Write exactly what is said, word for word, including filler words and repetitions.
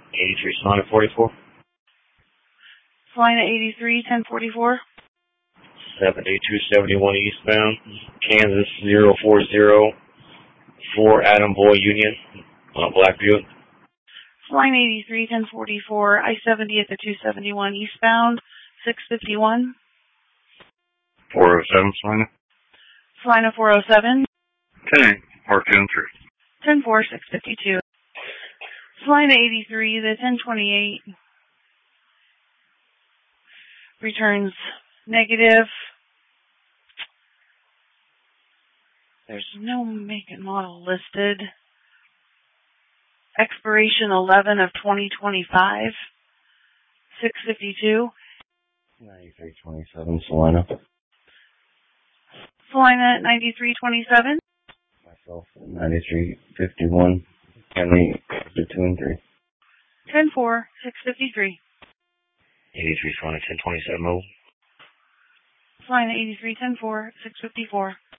eighty-three Salina forty-four. Salina eighty-three, ten forty-four. seventy-two seventy-one eastbound, Kansas zero four zero four Adam Boy Union, uh, Blackview. Line eighty-three, ten forty-four, I seventy at the two seventy-one eastbound, six fifty-one. four oh seven Salina. Salina four oh seven. ten eight, Park ten three. ten four, six fifty-two. Salina eighty-three, the ten twenty-eight returns negative. There's no make and model listed. Expiration eleven of twenty twenty-five. six fifty-two. ninety-three twenty-seven Salina. Salina ninety-three twenty-seven. Myself ninety-three fifty-one. Henry two and three. ten four, six fifty-three. eighty-three Salina ten twenty-seven mobile. Salina eighty-three, ten four, six fifty-four.